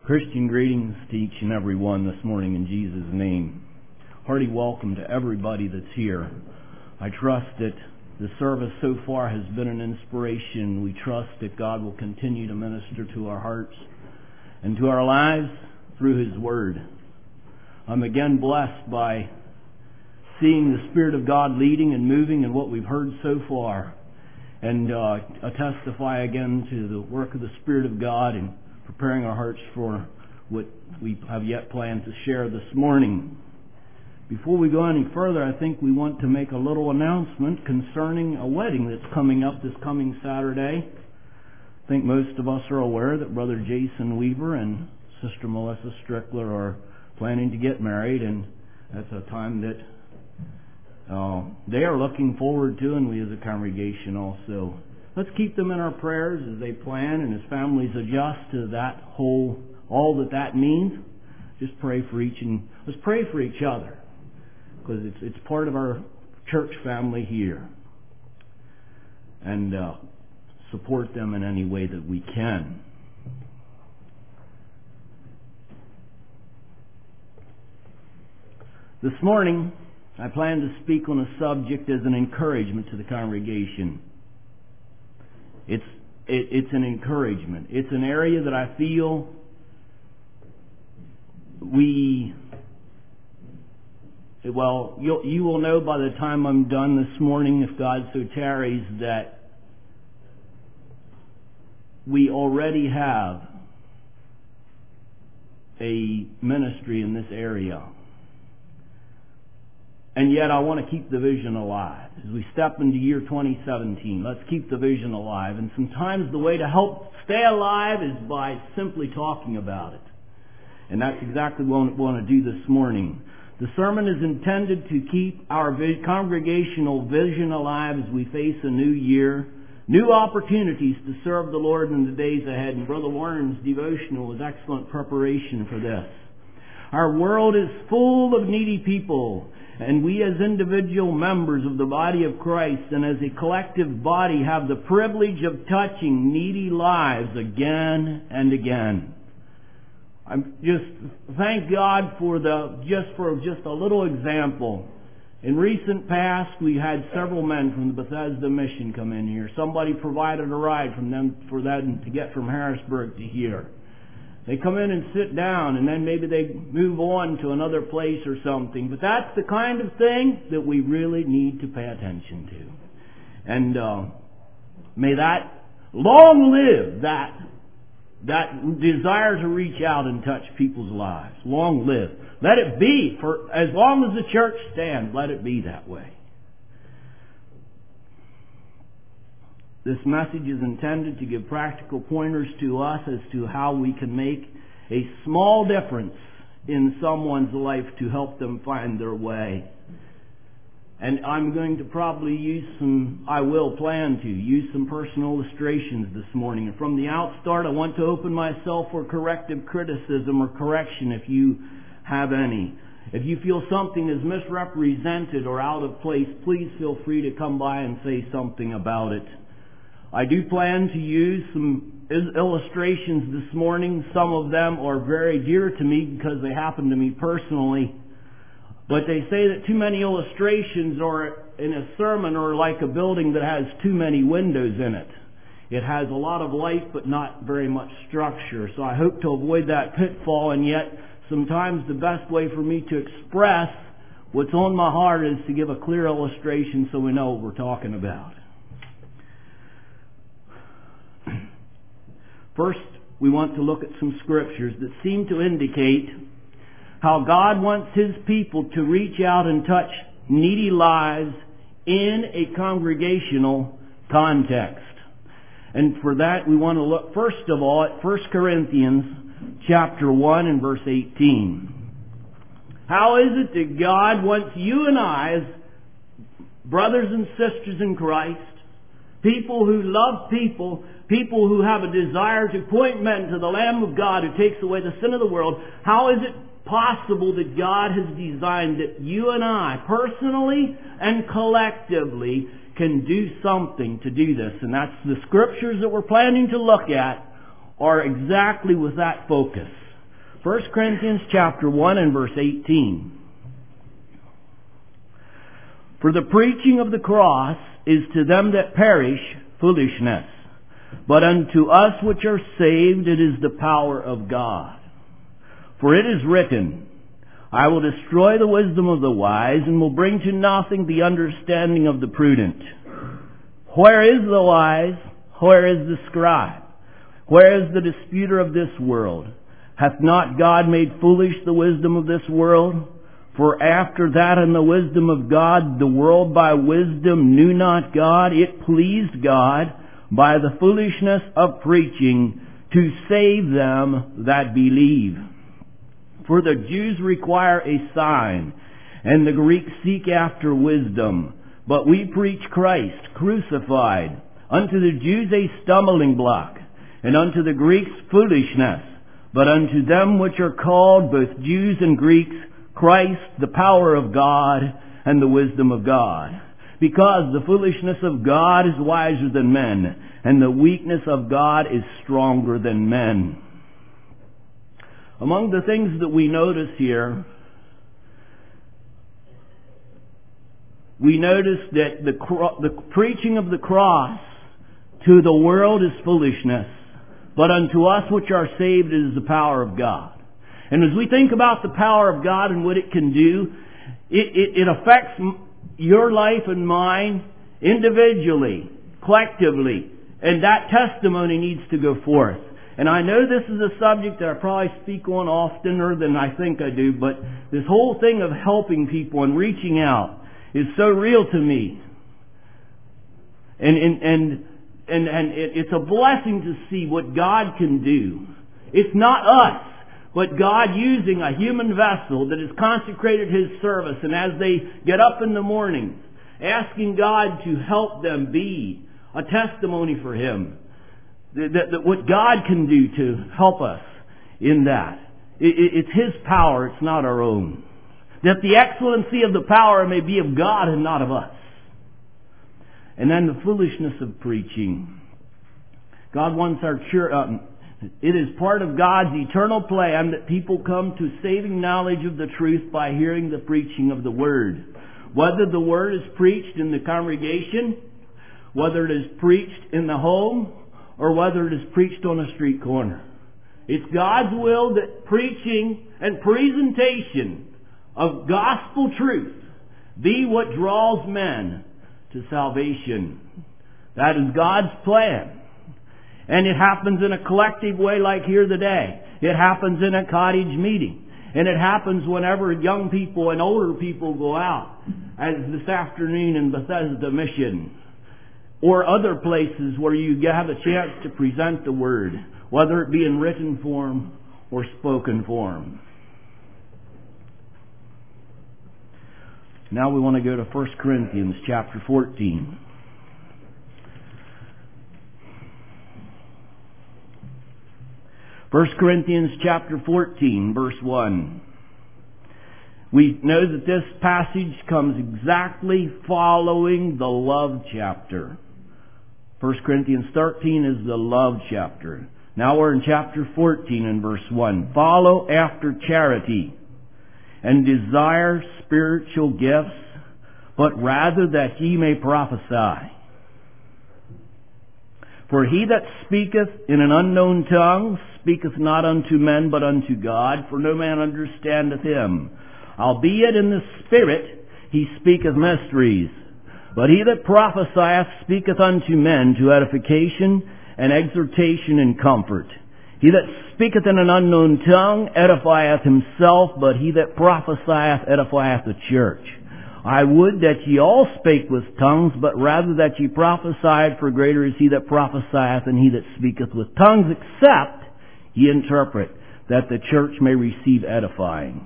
Christian greetings to each and every one this morning in Jesus' name. Hearty welcome to everybody that's here. I trust that the service so far has been an inspiration. We trust that God will continue to minister to our hearts and to our lives through His Word. I'm again blessed by seeing the Spirit of God leading and moving in what we've heard so far. And I testify again to the work of the Spirit of God and preparing our hearts for what we have yet planned to share this morning. Before we go any further, I think we want to make a little announcement concerning a wedding that's coming up this coming Saturday. I think most of us are aware that Brother Jason Weaver and Sister Melissa Strickler are planning to get married, and that's a time that they are looking forward to, and we as a congregation also. Let's keep them in our prayers as they plan and as families adjust to that all that means. Just pray for let's pray for each other, because it's part of our church family here, and support them in any way that we can. This morning, I plan to speak on a subject as an encouragement to the congregation. It's an encouragement. It's an area that I feel you will know by the time I'm done this morning, if God so tarries, that we already have a ministry in this area. And yet I want to keep the vision alive. As we step into year 2017, let's keep the vision alive. And sometimes the way to help stay alive is by simply talking about it. And that's exactly what we want to do this morning. The sermon is intended to keep our congregational vision alive as we face a new year, new opportunities to serve the Lord in the days ahead. And Brother Warren's devotional was excellent preparation for this. Our world is full of needy people, and we as individual members of the body of Christ and as a collective body have the privilege of touching needy lives again and again. I just thank God for just a little example. In recent past, we had several men from the Bethesda Mission come in here. Somebody provided a ride for them to get from Harrisburg to here. They come in and sit down, and then maybe they move on to another place or something. But that's the kind of thing that we really need to pay attention to. And may that long live, that desire to reach out and touch people's lives. Long live. Let it be, for as long as the church stands, let it be that way. This message is intended to give practical pointers to us as to how we can make a small difference in someone's life to help them find their way. And I'm going to probably plan to use some personal illustrations this morning. And from the outstart, I want to open myself for corrective criticism or correction if you have any. If you feel something is misrepresented or out of place, please feel free to come by and say something about it. I do plan to use some illustrations this morning. Some of them are very dear to me because they happen to me personally. But they say that too many illustrations are in a sermon are like a building that has too many windows in it. It has a lot of light but not very much structure. So I hope to avoid that pitfall, and yet sometimes the best way for me to express what's on my heart is to give a clear illustration so we know what we're talking about. First, we want to look at some scriptures that seem to indicate how God wants His people to reach out and touch needy lives in a congregational context. And for that, we want to look first of all at 1 Corinthians chapter 1 and verse 18. How is it that God wants you and I, as brothers and sisters in Christ, people who love people who have a desire to point men to the Lamb of God who takes away the sin of the world, how is it possible that God has designed that you and I, personally and collectively, can do something to do this? And that's the scriptures that we're planning to look at are exactly with that focus. 1 Corinthians chapter 1 and verse 18. For the preaching of the cross is to them that perish foolishness, but unto us which are saved it is the power of God. For it is written, I will destroy the wisdom of the wise, and will bring to nothing the understanding of the prudent. Where is the wise? Where is the scribe? Where is the disputer of this world? Hath not God made foolish the wisdom of this world? For after that in the wisdom of God, the world by wisdom knew not God. It pleased God by the foolishness of preaching to save them that believe. For the Jews require a sign, and the Greeks seek after wisdom. But we preach Christ crucified, unto the Jews a stumbling block, and unto the Greeks foolishness. But unto them which are called, both Jews and Greeks, Christ, the power of God, and the wisdom of God. Because the foolishness of God is wiser than men, and the weakness of God is stronger than men. Among the things that we notice here, we notice that the preaching of the cross to the world is foolishness, but unto us which are saved it is the power of God. And as we think about the power of God and what it can do, it affects your life and mine individually, collectively, and that testimony needs to go forth. And I know this is a subject that I probably speak on oftener than I think I do, but this whole thing of helping people and reaching out is so real to me. And it's a blessing to see what God can do. It's not us, but God using a human vessel that has consecrated His service, and as they get up in the morning, asking God to help them be a testimony for Him. That what God can do to help us in that. It's His power, it's not our own. That the excellency of the power may be of God and not of us. And then the foolishness of preaching. God wants our church. It is part of God's eternal plan that people come to saving knowledge of the truth by hearing the preaching of the Word. Whether the Word is preached in the congregation, whether it is preached in the home, or whether it is preached on a street corner. It's God's will that preaching and presentation of gospel truth be what draws men to salvation. That is God's plan. And it happens in a collective way like here today. It happens in a cottage meeting. And it happens whenever young people and older people go out, as this afternoon in Bethesda Mission, or other places where you have a chance to present the Word, whether it be in written form or spoken form. Now we want to go to 1 Corinthians chapter 14. First Corinthians chapter 14, verse 1. We know that this passage comes exactly following the love chapter. 1 Corinthians 13 is the love chapter. Now we're in chapter 14 and verse 1. Follow after charity, and desire spiritual gifts, but rather that ye may prophesy. For he that speaketh in an unknown tongue speaketh not unto men, but unto God, for no man understandeth him. Albeit in the Spirit he speaketh mysteries. But he that prophesieth speaketh unto men to edification and exhortation and comfort. He that speaketh in an unknown tongue edifieth himself, but he that prophesieth edifieth the church. I would that ye all spake with tongues, but rather that ye prophesied, for greater is he that prophesieth than he that speaketh with tongues, except ye interpret, that the church may receive edifying.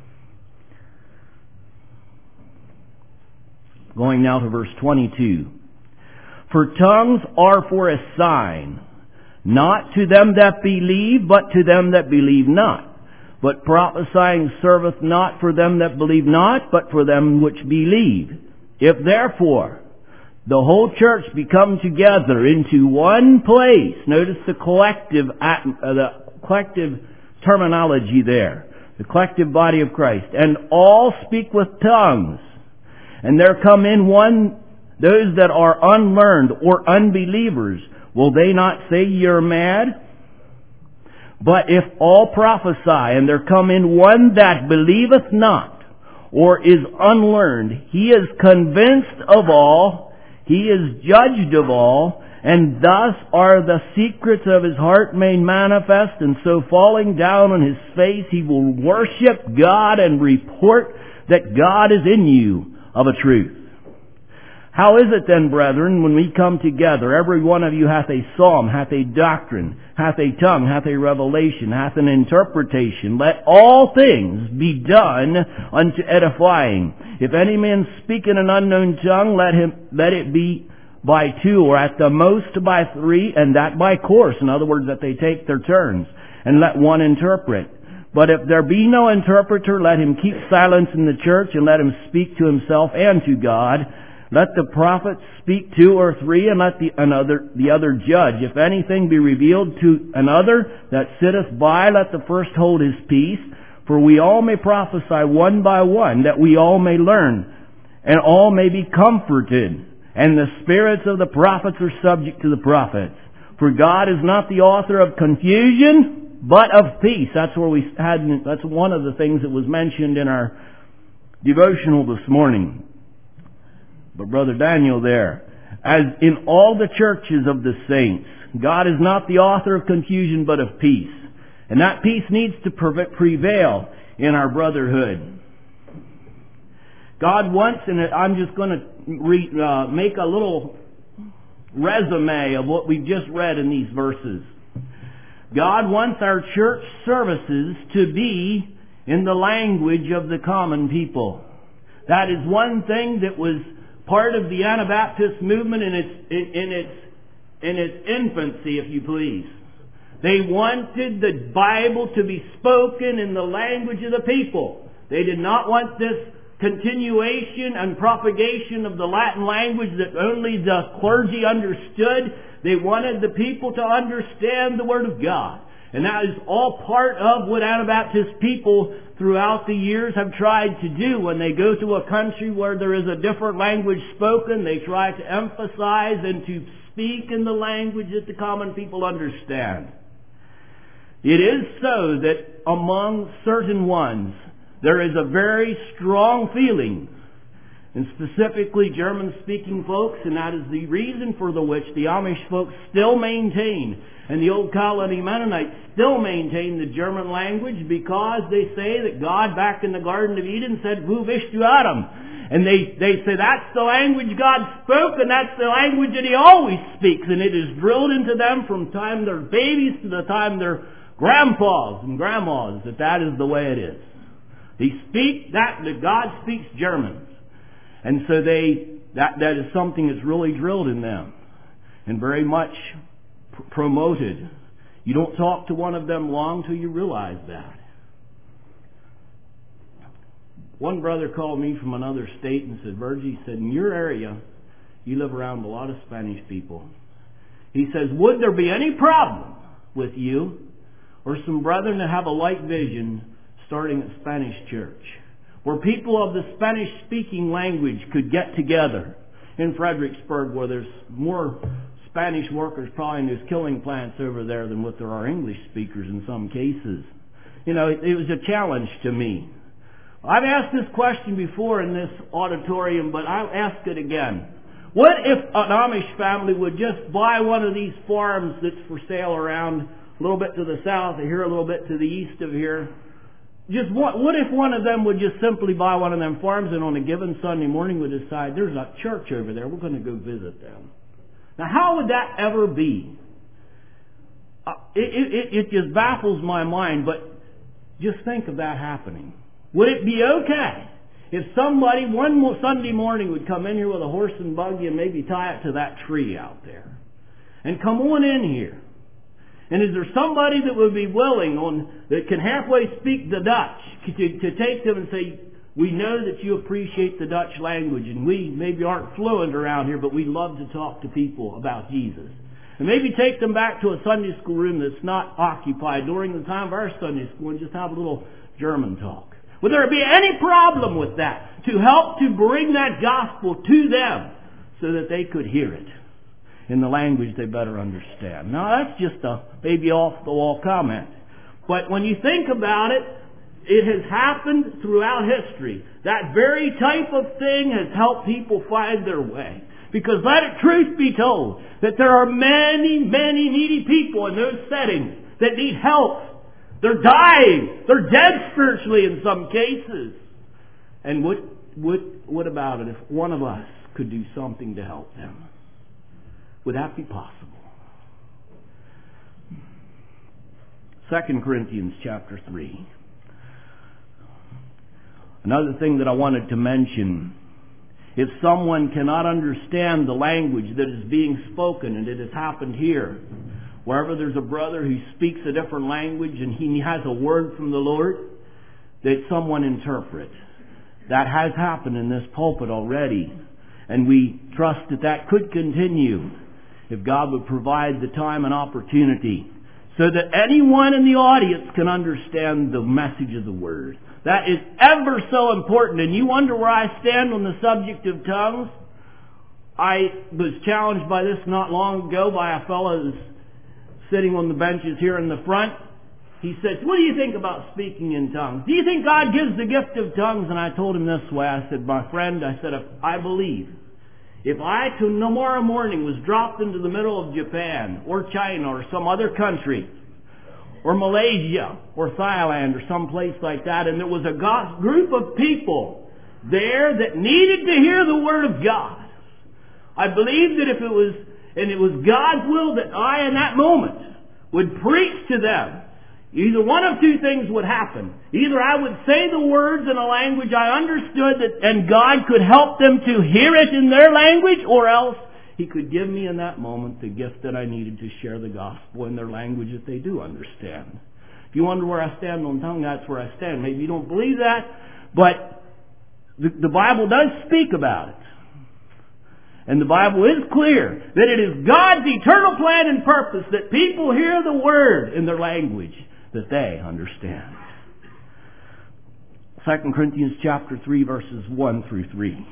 Going now to verse 22. For tongues are for a sign, not to them that believe, but to them that believe not. But prophesying serveth not for them that believe not, but for them which believe. If therefore the whole church be come together into one place, notice the collective terminology there. The collective body of Christ. And all speak with tongues. And there come in those that are unlearned or unbelievers. Will they not say you're mad? But if all prophesy, and there come in one that believeth not, or is unlearned, he is convinced of all, he is judged of all, and thus are the secrets of his heart made manifest, and so falling down on his face, he will worship God and report that God is in you of a truth. How is it then, brethren, when we come together, every one of you hath a psalm, hath a doctrine, hath a tongue, hath a revelation, hath an interpretation. Let all things be done unto edifying. If any man speak in an unknown tongue, let it be by two, or at the most by three, and that by course. In other words, that they take their turns, and let one interpret. But if there be no interpreter, let him keep silence in the church, and let him speak to himself and to God. Let the prophets speak two or three, and let the other judge. If anything be revealed to another that sitteth by, let the first hold his peace. For we all may prophesy one by one, that we all may learn, and all may be comforted. And the spirits of the prophets are subject to the prophets. For God is not the author of confusion, but of peace. That's one of the things that was mentioned in our devotional this morning. But Brother Daniel there, as in all the churches of the saints, God is not the author of confusion, but of peace. And that peace needs to prevail in our brotherhood. God wants, and I'm just going to make a little resume of what we've just read in these verses. God wants our church services to be in the language of the common people. That is one thing that was part of the Anabaptist movement in its infancy, if you please. They wanted the Bible to be spoken in the language of the people. They did not want this continuation and propagation of the Latin language that only the clergy understood. They wanted the people to understand the Word of God. And that is all part of what Anabaptist people throughout the years have tried to do. When they go to a country where there is a different language spoken, they try to emphasize and to speak in the language that the common people understand. It is so that among certain ones, there is a very strong feeling, and specifically German-speaking folks, and that is the reason for which the Amish folks still maintain, and the Old Colony Mennonites still maintain the German language, because they say that God back in the Garden of Eden said, "Wo bist du, Adam?" And they say that's the language God spoke, and that's the language that He always speaks, and it is drilled into them from the time they're babies to the time they're grandpas and grandmas, that is the way it is. They speak that God speaks German. And so that is something that's really drilled in them and very much promoted. You don't talk to one of them long till you realize that. One brother called me from another state and said, "Virgie," he said, "in your area, you live around a lot of Spanish people." He says, "Would there be any problem with you or some brethren that have a like vision starting a Spanish church, where people of the Spanish-speaking language could get together in Fredericksburg, where there's more Spanish workers probably in those killing plants over there than what there are English speakers in some cases?" You know, it was a challenge to me. I've asked this question before in this auditorium, but I'll ask it again. What if an Amish family would just buy one of these farms that's for sale around a little bit to the south of here, a little bit to the east of here? What if one of them would just simply buy one of them farms, and on a given Sunday morning would decide, there's a church over there, we're going to go visit them? Now, how would that ever be? It just baffles my mind, but just think of that happening. Would it be okay if somebody one Sunday morning would come in here with a horse and buggy and maybe tie it to that tree out there and come on in here? And is there somebody that would be willing that can halfway speak the Dutch to take them and say, "We know that you appreciate the Dutch language, and we maybe aren't fluent around here, but we love to talk to people about Jesus." And maybe take them back to a Sunday school room that's not occupied during the time of our Sunday school and just have a little German talk. Would there be any problem with that? To help to bring that gospel to them so that they could hear it in the language they better understand. Now that's just a maybe off-the-wall comment. But when you think about it, it has happened throughout history. That very type of thing has helped people find their way. Because let it truth be told, that there are many, many needy people in those settings that need help. They're dying. They're dead spiritually in some cases. And what about it if one of us could do something to help them? Would that be possible? 2 Corinthians chapter 3. Another thing that I wanted to mention, if someone cannot understand the language that is being spoken, and it has happened here, wherever there's a brother who speaks a different language and he has a word from the Lord, that someone interpret. That has happened in this pulpit already. And we trust that that could continue if God would provide the time and opportunity so that anyone in the audience can understand the message of the Word. That is ever so important. And you wonder where I stand on the subject of tongues? I was challenged by this not long ago by a fellow who's sitting on the benches here in the front. He said, what do you think about speaking in tongues? Do you think God gives the gift of tongues? And I told him this way. I said, my friend, I believe if I tomorrow morning was dropped into the middle of Japan or China or some other country or Malaysia or Thailand or some place like that, and there was a group of people there that needed to hear the Word of God, I believe that if it was God's will that I in that moment would preach to them, either one of two things would happen. Either I would say the words in a language I understood and God could help them to hear it in their language, or else He could give me in that moment the gift that I needed to share the gospel in their language that they do understand. If you wonder where I stand on tongue, that's where I stand. Maybe you don't believe that, but the Bible does speak about it. And the Bible is clear that it is God's eternal plan and purpose that people hear the Word in their language that they understand. 2 Corinthians chapter 3 verses 1 through 3.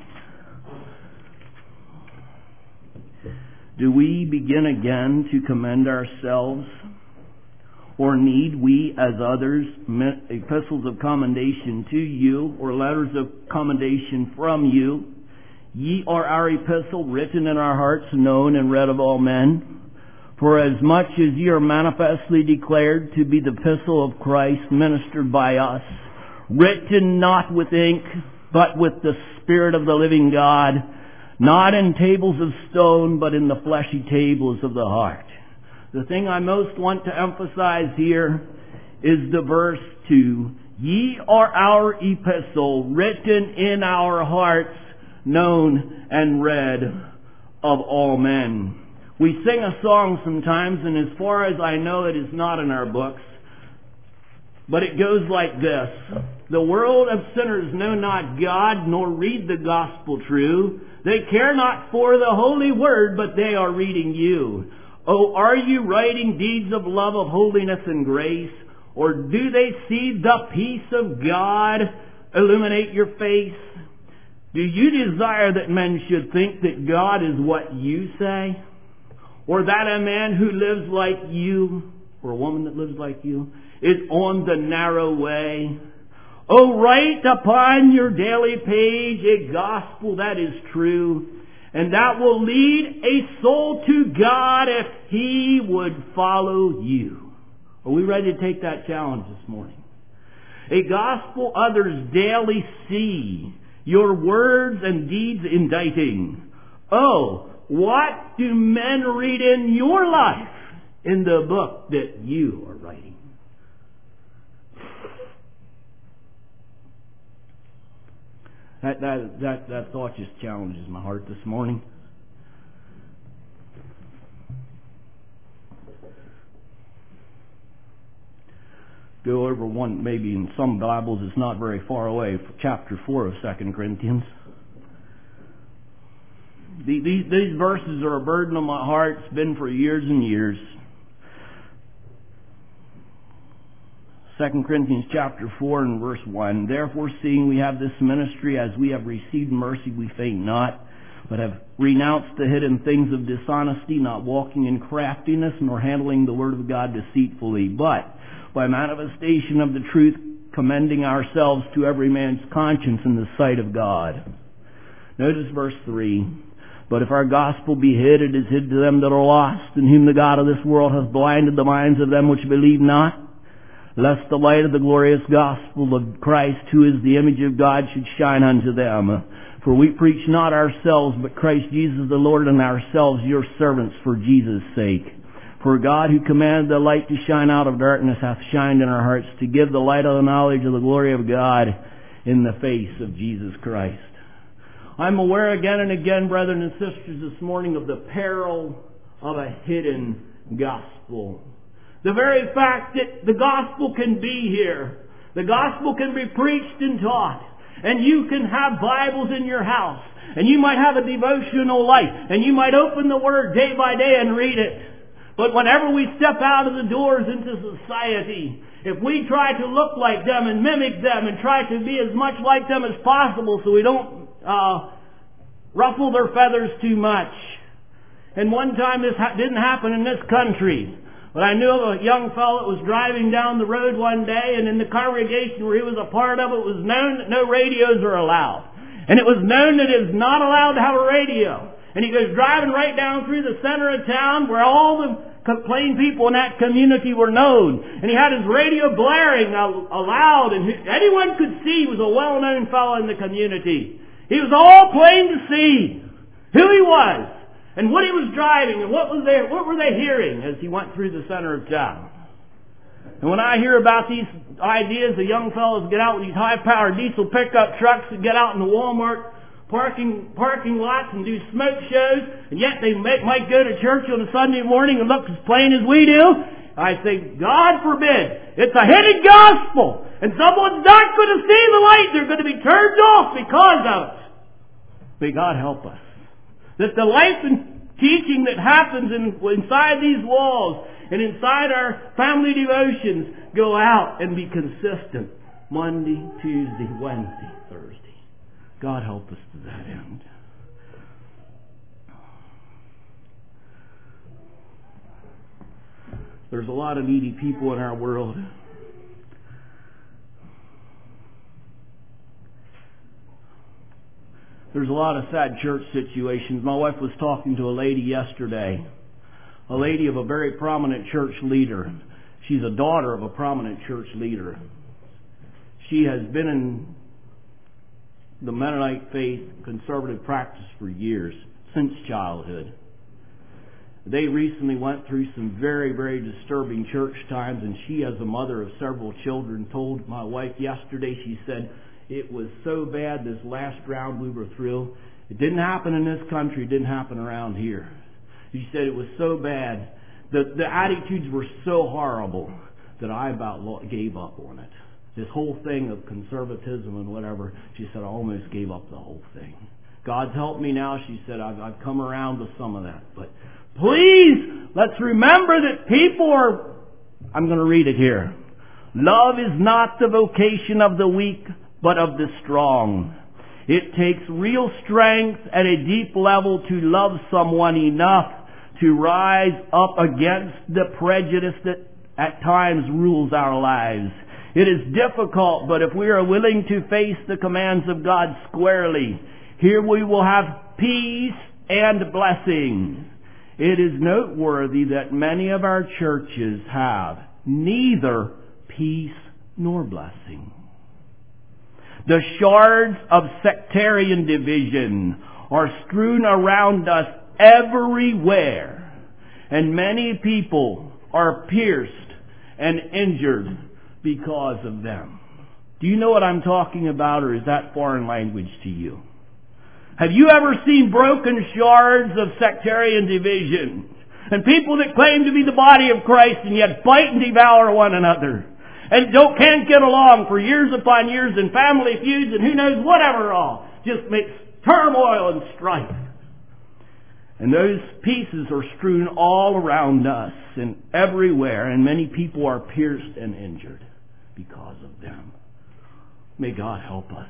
Do we begin again to commend ourselves? Or need we, as others, epistles of commendation to you, or letters of commendation from you? Ye are our epistle, written in our hearts, known and read of all men. For as much as ye are manifestly declared to be the epistle of Christ, ministered by us, written not with ink, but with the Spirit of the living God, not in tables of stone, but in the fleshy tables of the heart. The thing I most want to emphasize here is the verse 2. Ye are our epistle, written in our hearts, known and read of all men. We sing a song sometimes, and as far as I know, it is not in our books, but it goes like this. The world of sinners know not God, nor read the gospel true. They care not for the holy word, but they are reading you. Oh, are you writing deeds of love, of holiness and grace? Or do they see the peace of God illuminate your face? Do you desire that men should think that God is what you say? Or that a man who lives like you, or a woman that lives like you, is on the narrow way? Oh, write upon your daily page a gospel that is true, and that will lead a soul to God if he would follow you. Are we ready to take that challenge this morning? A gospel others daily see, your words and deeds inditing. Oh, what do men read in your life in the book that you are writing? That thought just challenges my heart this morning. Go over one, maybe in some Bibles it's not very far away, chapter 4 of 2 Corinthians. These verses are a burden on my heart. It's been for years and years. 2 Corinthians chapter 4 and verse 1. Therefore, seeing we have this ministry, as we have received mercy, we faint not, but have renounced the hidden things of dishonesty, not walking in craftiness, nor handling the word of God deceitfully, but by manifestation of the truth, commending ourselves to every man's conscience in the sight of God. Notice verse 3. But if our gospel be hid, it is hid to them that are lost, in whom the God of this world hath blinded the minds of them which believe not, lest the light of the glorious gospel of Christ, who is the image of God, should shine unto them. For we preach not ourselves, but Christ Jesus the Lord, and ourselves your servants for Jesus' sake. For God, who commanded the light to shine out of darkness, hath shined in our hearts to give the light of the knowledge of the glory of God in the face of Jesus Christ. I'm aware again and again, brethren and sisters, this morning of the peril of a hidden gospel. The very fact that the gospel can be here, the gospel can be preached and taught, and you can have Bibles in your house, and you might have a devotional life, and you might open the Word day by day and read it. But whenever we step out of the doors into society, if we try to look like them and mimic them and try to be as much like them as possible so we don't ruffle their feathers too much. And one time this didn't happen in this country, but I knew of a young fellow that was driving down the road one day, and in the congregation where he was a part of, it was known that no radios are allowed. And it was known that it is not allowed to have a radio. And he goes driving right down through the center of town where all the plain people in that community were known. And he had his radio blaring aloud, and anyone could see he was a well-known fellow in the community. He was all plain to see who he was and what he was driving and what were they hearing as he went through the center of town. And when I hear about these ideas, the young fellows get out with these high-powered diesel pickup trucks and get out in the Walmart parking lots and do smoke shows, and yet they might go to church on a Sunday morning and look as plain as we do, I say, God forbid. It's a hidden gospel. And someone's not going to see the light. They're going to be turned off because of it. May God help us. That the life and teaching that happens inside these walls and inside our family devotions go out and be consistent. Monday, Tuesday, Wednesday, Thursday. God help us to that end. There's a lot of needy people in our world. There's a lot of sad church situations. My wife was talking to a lady yesterday, a lady of a very prominent church leader. She's a daughter of a prominent church leader. She has been in the Mennonite faith, conservative practice for years, since childhood. They recently went through some very, very disturbing church times, and she, as a mother of several children, told my wife yesterday, she said, it was so bad this last round we were through. It didn't happen in this country, it didn't happen around here. She said it was so bad, the attitudes were so horrible that I about gave up on it. This whole thing of conservatism and whatever, she said, I almost gave up the whole thing. God's helped me now, she said, I've come around to some of that. But please, let's remember that people are, I'm going to read it here. Love is not the vocation of the weak, but of the strong. It takes real strength at a deep level to love someone enough to rise up against the prejudice that at times rules our lives. It is difficult, but if we are willing to face the commands of God squarely, here we will have peace and blessing. It is noteworthy that many of our churches have neither peace nor blessing. The shards of sectarian division are strewn around us everywhere, and many people are pierced and injured because of them. Do you know what I'm talking about, or is that foreign language to you? Have you ever seen broken shards of sectarian division? And people that claim to be the body of Christ and yet bite and devour one another. And can't get along for years upon years in family feuds and who knows whatever all. Just makes turmoil and strife. And those pieces are strewn all around us and everywhere, and many people are pierced and injured because of them. May God help us.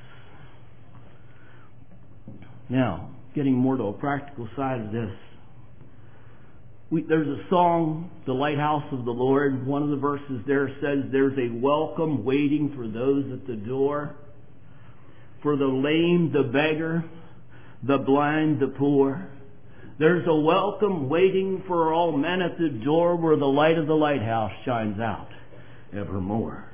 Now, getting more to a practical side of this. There's a song, The Lighthouse of the Lord. One of the verses there says, there's a welcome waiting for those at the door. For the lame, the beggar, the blind, the poor. There's a welcome waiting for all men at the door where the light of the lighthouse shines out evermore.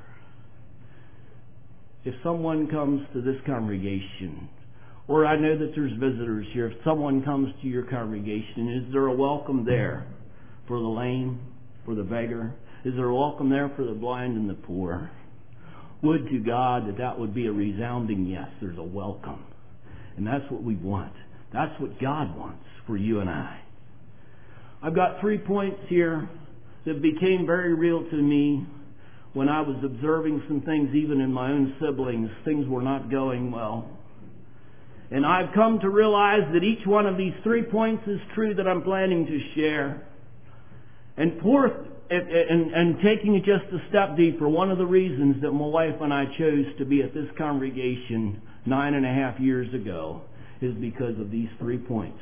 If someone comes to this congregation, or I know that there's visitors here, if someone comes to your congregation, is there a welcome there for the lame, for the beggar? Is there a welcome there for the blind and the poor? Would to God that would be a resounding yes. There's a welcome. And that's what we want. That's what God wants for you and I. I've got 3 points here that became very real to me when I was observing some things even in my own siblings. Things were not going well. And I've come to realize that each one of these 3 points is true that I'm planning to share. And taking it just a step deeper, one of the reasons that my wife and I chose to be at this congregation 9.5 years ago is because of these 3 points.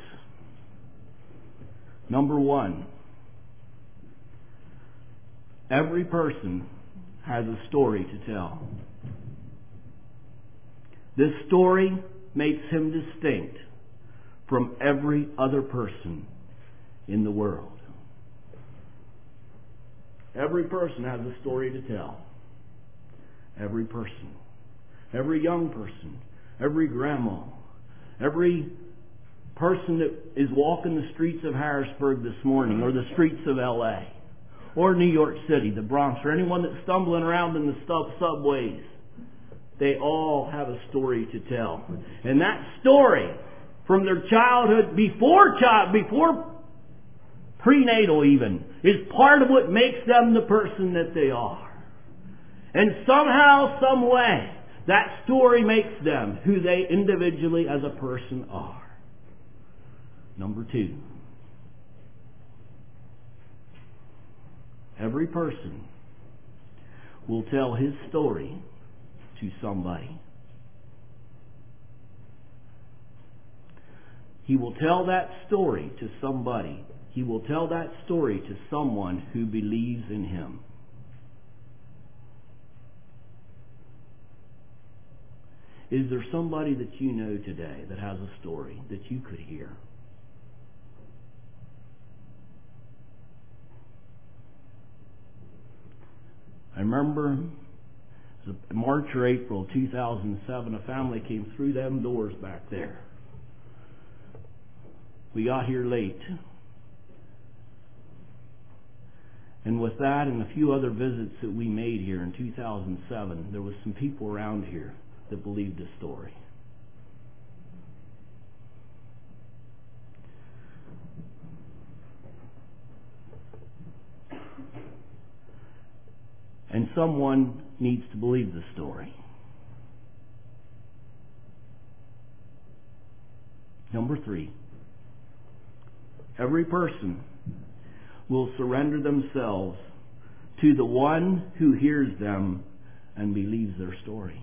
Number 1, every person has a story to tell. This story makes him distinct from every other person in the world. Every person has a story to tell. Every person. Every young person. Every grandma. Every person that is walking the streets of Harrisburg this morning, or the streets of L.A., or New York City, the Bronx, or anyone that's stumbling around in the subways. They all have a story to tell. And that story, from their childhood, before prenatal even, is part of what makes them the person that they are. And somehow, some way, that story makes them who they individually as a person are. Number 2. Every person will tell his story to somebody. He will tell that story to somebody. He will tell that story to someone who believes in him. Is there somebody that you know today that has a story that you could hear? I remember March or April 2007, a family came through them doors back there. We got here late. And with that and a few other visits that we made here in 2007, there was some people around here that believed the story. And someone needs to believe the story. Number 3. Every person will surrender themselves to the one who hears them and believes their story.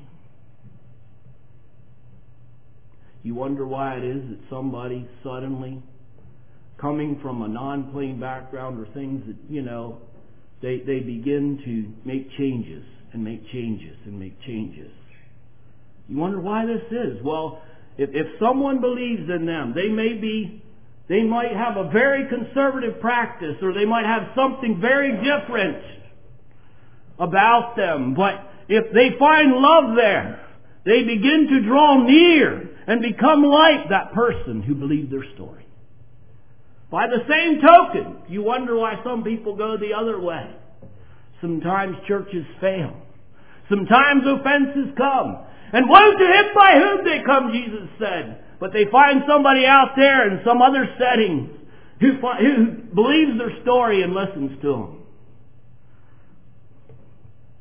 You wonder why it is that somebody suddenly, coming from a non-plain background or things that, they begin to make changes and make changes and make changes. You wonder why this is. Well, if someone believes in them, they might have a very conservative practice, or they might have something very different about them. But if they find love there, they begin to draw near and become like that person who believed their story. By the same token, you wonder why some people go the other way. Sometimes churches fail. Sometimes offenses come. And woe to him by whom they come, Jesus said. But they find somebody out there in some other setting who believes their story and listens to them.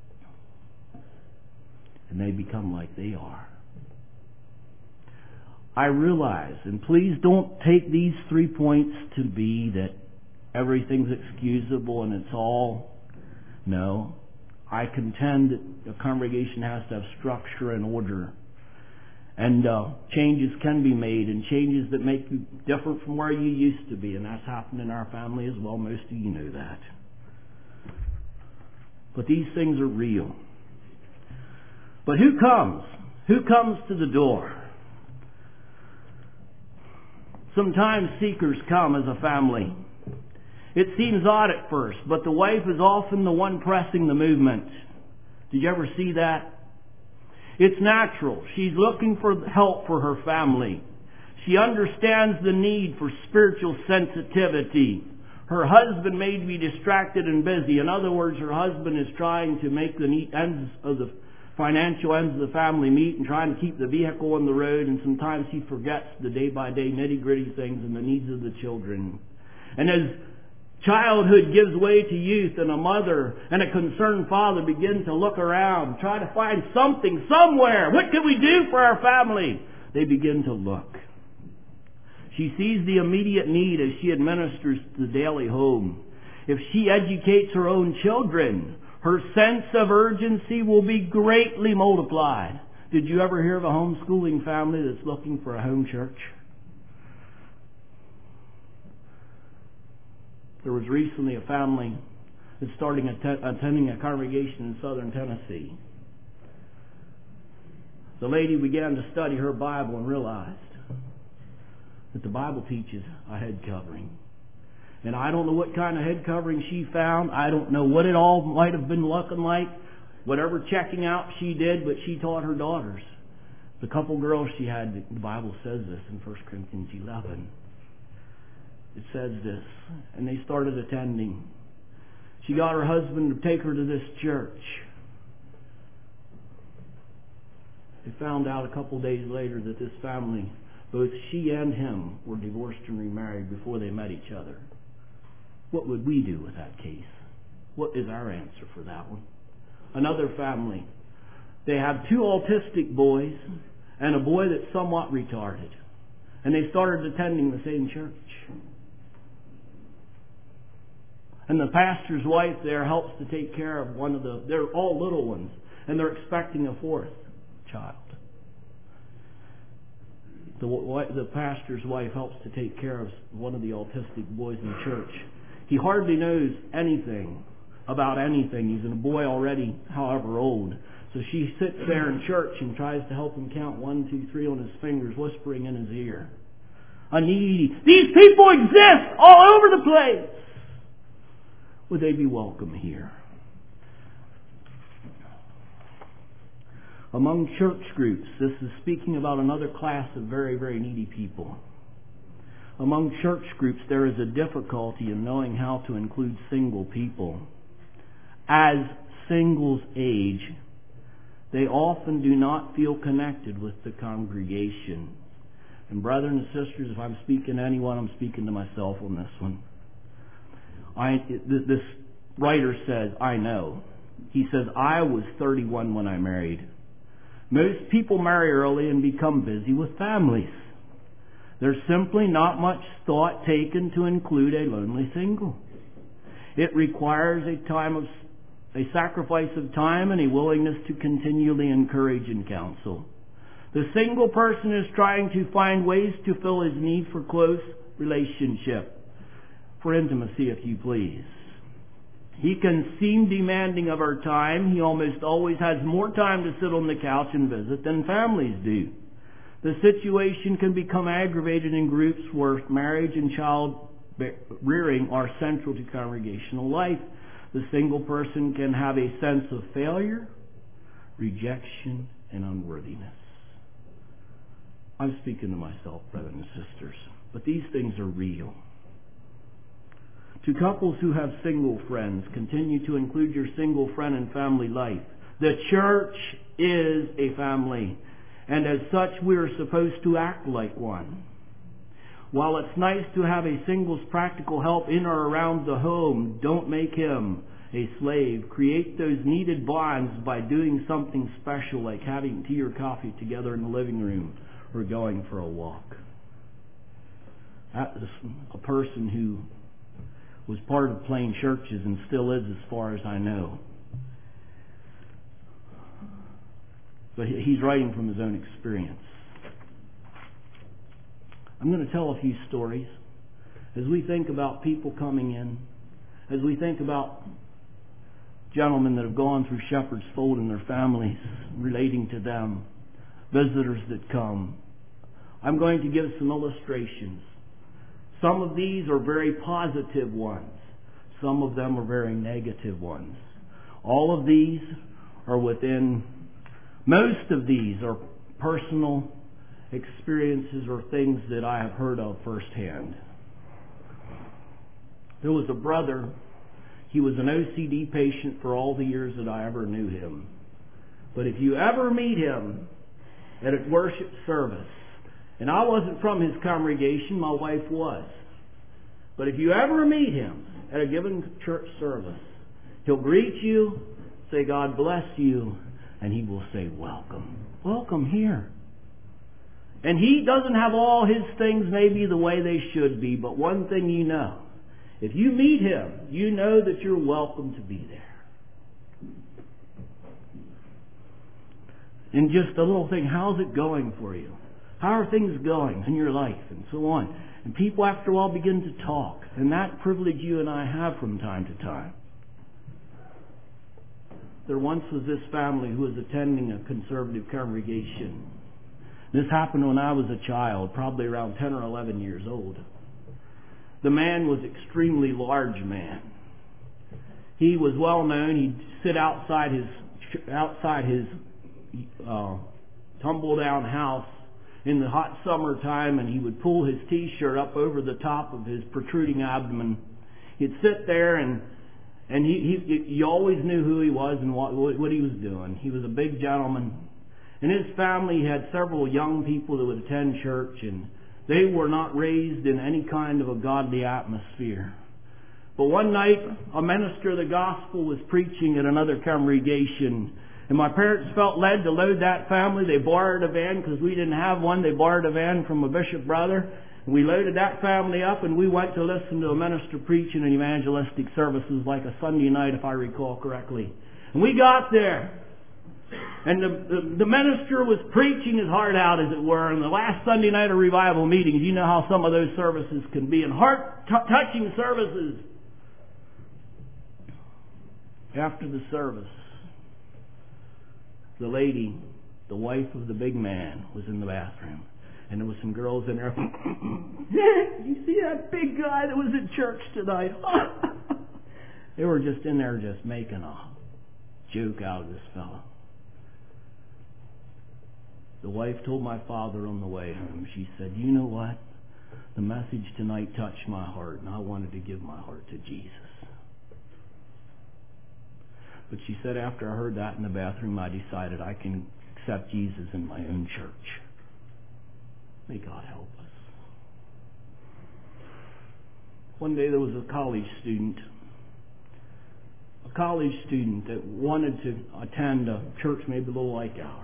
And they become like they are. I realize, and please don't take these 3 points to be that everything's excusable and it's all. No. I contend that a congregation has to have structure and order. And changes can be made, and changes that make you different from where you used to be. And that's happened in our family as well. Most of you know that. But these things are real. But who comes? Who comes to the door? Sometimes seekers come as a family. It seems odd at first, but the wife is often the one pressing the movement. Did you ever see that? It's natural. She's looking for help for her family. She understands the need for spiritual sensitivity. Her husband may be distracted and busy. In other words, her husband is trying to make the ends of the financial ends of the family meet and trying to keep the vehicle on the road, and sometimes he forgets the day-by-day nitty-gritty things and the needs of the children. And as childhood gives way to youth, and a mother and a concerned father begin to look around, try to find something somewhere. What can we do for our family? They begin to look. She sees the immediate need as she administers the daily home. If she educates her own children, her sense of urgency will be greatly multiplied. Did you ever hear of a homeschooling family that's looking for a home church? There was recently a family that's starting attending a congregation in southern Tennessee. The lady began to study her Bible and realized that the Bible teaches a head covering. And I don't know what kind of head covering she found. I don't know what it all might have been looking like. Whatever checking out she did, but she taught her daughters. The couple girls she had, the Bible says this in 1 Corinthians 11. It says this, and they started attending. She got her husband to take her to this church. They found out a couple days later that this family, both she and him, were divorced and remarried before they met each other. What would we do with that case? What is our answer for that one? Another family. They have 2 autistic boys and a boy that's somewhat retarded. And they started attending the same church. And the pastor's wife there helps to take care of they're all little ones, and they're expecting a 4th child. The pastor's wife helps to take care of one of the autistic boys in the church. He hardly knows anything about anything. He's a boy already, however old. So she sits there in church and tries to help him count 1, 2, 3 on his fingers, whispering in his ear. A needy. These people exist all over the place. Would they be welcome here? Among church groups, this is speaking about another class of very, very needy people. Among church groups, there is a difficulty in knowing how to include single people. As singles age, they often do not feel connected with the congregation. And brethren and sisters, if I'm speaking to anyone, I'm speaking to myself on this one. This writer says, I know. He says, I was 31 when I married. Most people marry early and become busy with families. There's simply not much thought taken to include a lonely single. It requires a sacrifice of time and a willingness to continually encourage and counsel. The single person is trying to find ways to fill his need for close relationship. For intimacy, if you please. He can seem demanding of our time. He almost always has more time to sit on the couch and visit than families do. The situation can become aggravated in groups where marriage and child rearing are central to congregational life. The single person can have a sense of failure, rejection, and unworthiness. I'm speaking to myself, brothers and sisters, but these things are real. To couples who have single friends, continue to include your single friend in family life. The church is a family, and as such we are supposed to act like one. While it's nice to have a single's practical help in or around the home, don't make him a slave. Create those needed bonds by doing something special like having tea or coffee together in the living room, or going for a walk. That was a person who was part of Plain Churches and still is as far as I know. But he's writing from his own experience. I'm going to tell a few stories as we think about people coming in, as we think about gentlemen that have gone through Shepherd's Fold and their families relating to them, visitors that come. I'm going to give some illustrations. Some of these are very positive ones. Some of them are very negative ones. All of these are most of these are personal experiences or things that I have heard of firsthand. There was a brother. He was an OCD patient for all the years that I ever knew him. But if you ever meet him at a worship service, and I wasn't from his congregation, my wife was. But if you ever meet him at a given church service, he'll greet you, say, God bless you, and he will say, welcome. Welcome here. And he doesn't have all his things maybe the way they should be, but one thing you know, if you meet him, you know that you're welcome to be there. And just a little thing, how's it going for you? How are things going in your life? And so on. And people after a while begin to talk. And that privilege you and I have from time to time. There once was this family who was attending a conservative congregation. This happened when I was a child, probably around 10 or 11 years old. The man was an extremely large man. He was well known. He'd sit outside his tumble down house in the hot summertime, and he would pull his t-shirt up over the top of his protruding abdomen. He'd sit there, and you always knew who he was and what he was doing. He was a big gentleman. In his family, he had several young people that would attend church, and they were not raised in any kind of a godly atmosphere. But one night, a minister of the gospel was preaching at another congregation, and my parents felt led to load that family. They borrowed a van because we didn't have one. They borrowed a van from a bishop brother. And we loaded that family up, and we went to listen to a minister preaching in evangelistic services like a Sunday night, if I recall correctly. And we got there. And the minister was preaching his heart out, as it were, in the last Sunday night of revival meetings. You know how some of those services can be, and heart-touching services. After the service, the lady, the wife of the big man, was in the bathroom. And there were some girls in there. You see that big guy that was in church tonight? They were just in there just making a joke out of this fellow. The wife told my father on the way home, she said, you know what? The message tonight touched my heart, and I wanted to give my heart to Jesus. But she said, after I heard that in the bathroom, I decided I can accept Jesus in my own church. May God help us. One day there was a college student that wanted to attend a church maybe a little like ours.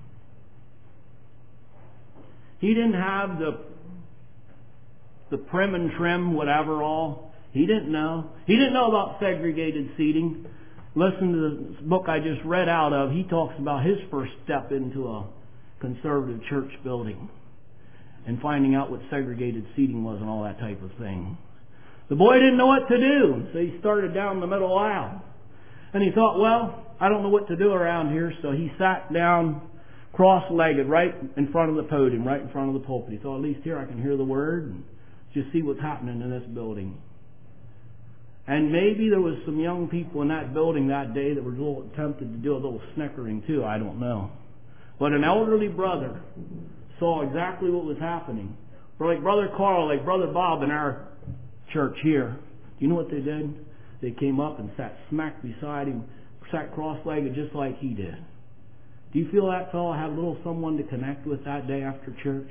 He didn't have the prim and trim, whatever all. He didn't know. He didn't know about segregated seating. Listen to the book I just read out of. He talks about his first step into a conservative church building and finding out what segregated seating was and all that type of thing. The boy didn't know what to do, so he started down the middle aisle. And he thought, well, I don't know what to do around here, so he sat down cross-legged right in front of the podium, right in front of the pulpit. He thought, at least here I can hear the word and just see what's happening in this building. And maybe there was some young people in that building that day that were a little tempted to do a little snickering too, I don't know. But an elderly brother saw exactly what was happening. Like Brother Carl, like Brother Bob in our church here. Do you know what they did? They came up and sat smack beside him, sat cross-legged just like he did. Do you feel that fellow had a little someone to connect with that day after church?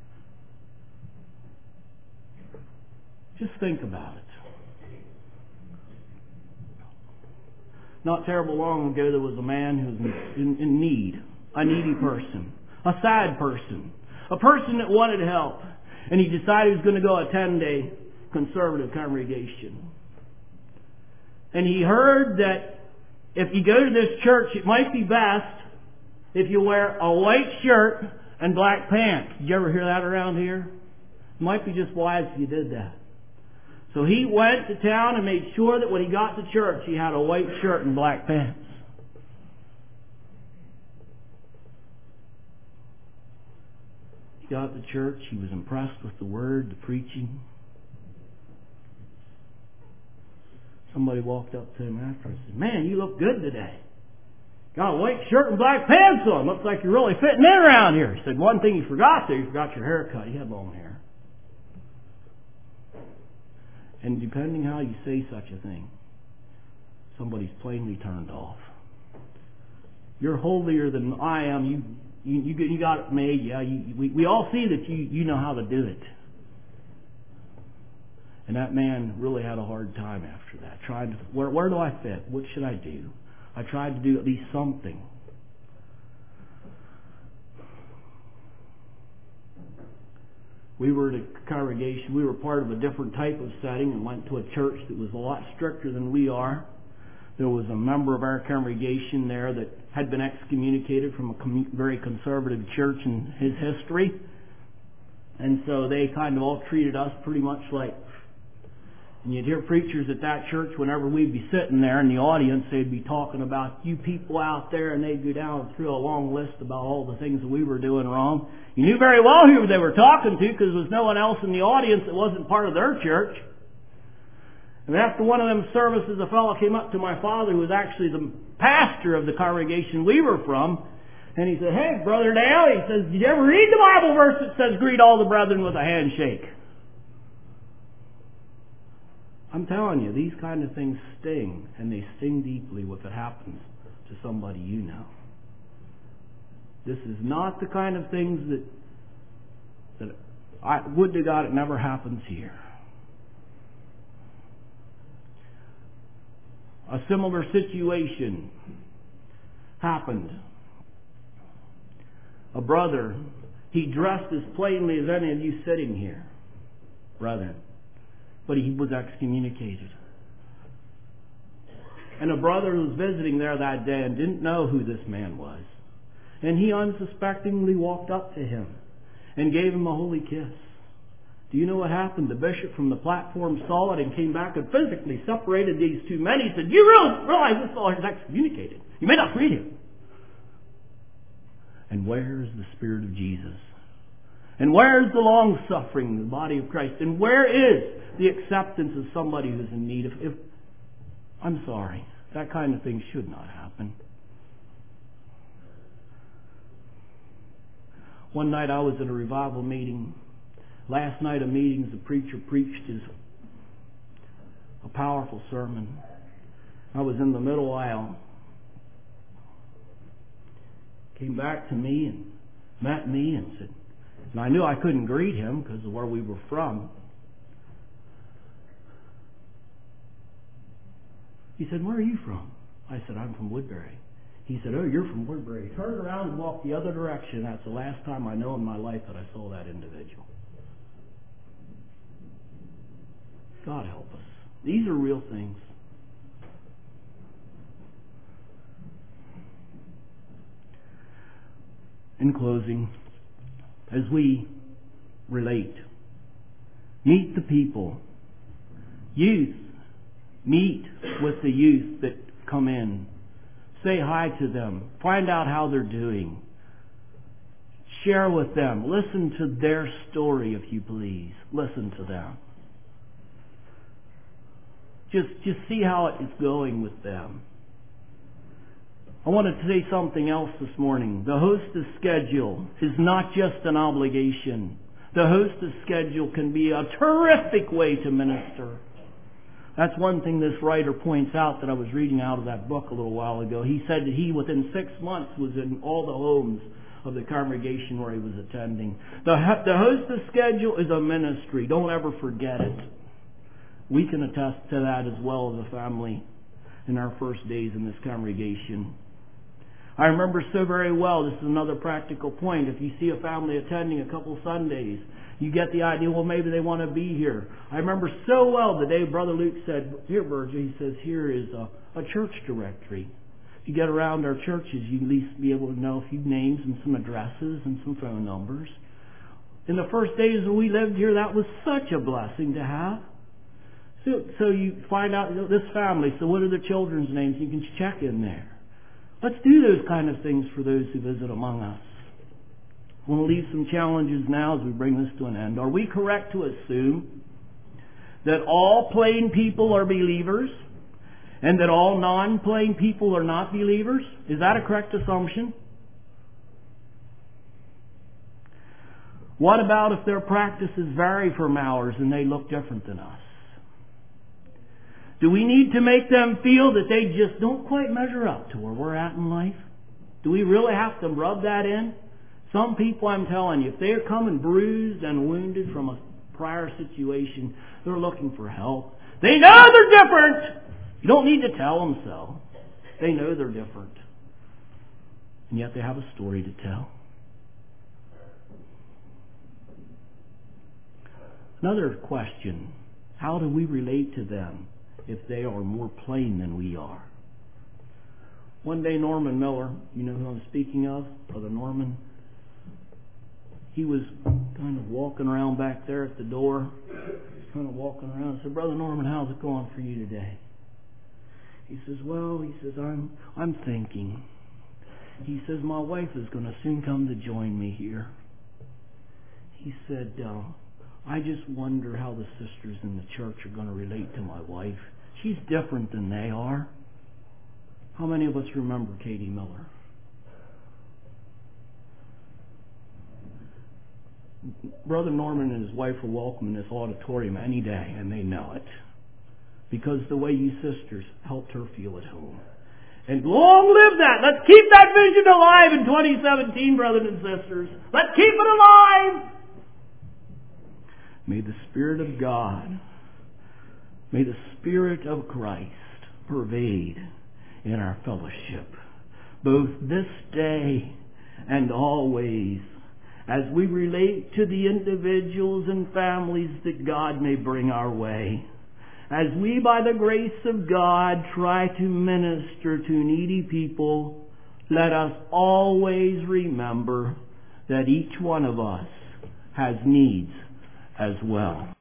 Just think about it. Not terrible long ago, there was a man who was in need, a needy person, a sad person, a person that wanted help. And he decided he was going to go attend a conservative congregation. And he heard that if you go to this church, it might be best if you wear a white shirt and black pants. Did you ever hear that around here? It might be just wise if you did that. So he went to town and made sure that when he got to church, he had a white shirt and black pants. He got to church. He was impressed with the word, the preaching. Somebody walked up to him after and said, "Man, you look good today. Got a white shirt and black pants on. Looks like you're really fitting in around here." He said, "One thing you forgot there, you forgot your haircut." He had long hair. And depending how you say such a thing, somebody's plainly turned off. You're holier than I am. You got it made. Yeah, we all see that you know how to do it. And that man really had a hard time after that. Tried to, where do I fit? What should I do? I tried to do at least something. We were at a congregation. We were part of a different type of setting and went to a church that was a lot stricter than we are. There was a member of our congregation there that had been excommunicated from a very conservative church in his history. And so they kind of all treated us pretty much like... And you'd hear preachers at that church, whenever we'd be sitting there in the audience, they'd be talking about you people out there, and they'd go down through a long list about all the things that we were doing wrong. You knew very well who they were talking to, because there was no one else in the audience that wasn't part of their church. And after one of them services, a fellow came up to my father, who was actually the pastor of the congregation we were from, and he said, "Hey, Brother Dale," he says, "did you ever read the Bible verse that says, 'Greet all the brethren with a handshake'?" I'm telling you, these kind of things sting, and they sting deeply if it happens to somebody you know. This is not the kind of things that I would to God it never happens here. A similar situation happened. A brother, he dressed as plainly as any of you sitting here, brethren, but he was excommunicated. And a brother was visiting there that day and didn't know who this man was. And he unsuspectingly walked up to him and gave him a holy kiss. Do you know what happened? The bishop from the platform saw it and came back and physically separated these two men. He said, "You realize this fellow is excommunicated. You may not treat him." And where is the Spirit of Jesus? And where is the long-suffering, the body of Christ? And where is the acceptance of somebody who's in need of... I'm sorry, that kind of thing should not happen. One night I was at a revival meeting. Last night of meetings, the preacher preached a powerful sermon. I was in the middle aisle. Came back to me and met me and said... And I knew I couldn't greet him because of where we were from. He said, "Where are you from?" I said, "I'm from Woodbury." He said, "Oh, you're from Woodbury." He turned around and walked the other direction. That's the last time I know in my life that I saw that individual. God help us. These are real things. In closing, as we relate, meet the people. Youth, meet with the youth that come in. Say hi to them. Find out how they're doing. Share with them. Listen to their story, if you please. Listen to them. Just see how it is going with them. I wanted to say something else this morning. The hostess schedule is not just an obligation. The hostess schedule can be a terrific way to minister. That's one thing this writer points out that I was reading out of that book a little while ago. He said that he, within 6 months, was in all the homes of the congregation where he was attending. The hostess schedule is a ministry. Don't ever forget it. We can attest to that as well as a family in our first days in this congregation. I remember so very well, this is another practical point, if you see a family attending a couple Sundays, you get the idea, well, maybe they want to be here. I remember so well the day Brother Luke said, here, Virgil, he says, here is a church directory. If you get around our churches, you at least be able to know a few names and some addresses and some phone numbers. In the first days when we lived here, that was such a blessing to have. So you find out this family, so what are the children's names? You can check in there. Let's do those kind of things for those who visit among us. We'll leave some challenges now as we bring this to an end. Are we correct to assume that all plain people are believers and that all non-plain people are not believers? Is that a correct assumption? What about if their practices vary from ours and they look different than us? Do we need to make them feel that they just don't quite measure up to where we're at in life? Do we really have to rub that in? Some people, I'm telling you, if they're coming bruised and wounded from a prior situation, they're looking for help. They know they're different. You don't need to tell them so. They know they're different. And yet they have a story to tell. Another question, how do we relate to them if they are more plain than we are? One day Norman Miller, you know who I'm speaking of, Brother Norman, he was kind of walking around back there at the door. Kind of walking around. I said, Brother Norman, how's it going for you today? He says, I'm thinking. He says, my wife is going to soon come to join me here. He said, I just wonder how the sisters in the church are going to relate to my wife. She's different than they are. How many of us remember Katie Miller? Brother Norman and his wife are welcome in this auditorium any day, and they know it. Because the way you sisters helped her feel at home. And long live that! Let's keep that vision alive in 2017, brothers and sisters. Let's keep it alive! May the Spirit of God, may the Spirit of Christ pervade in our fellowship, both this day and always, as we relate to the individuals and families that God may bring our way. As we, by the grace of God, try to minister to needy people, let us always remember that each one of us has needs as well.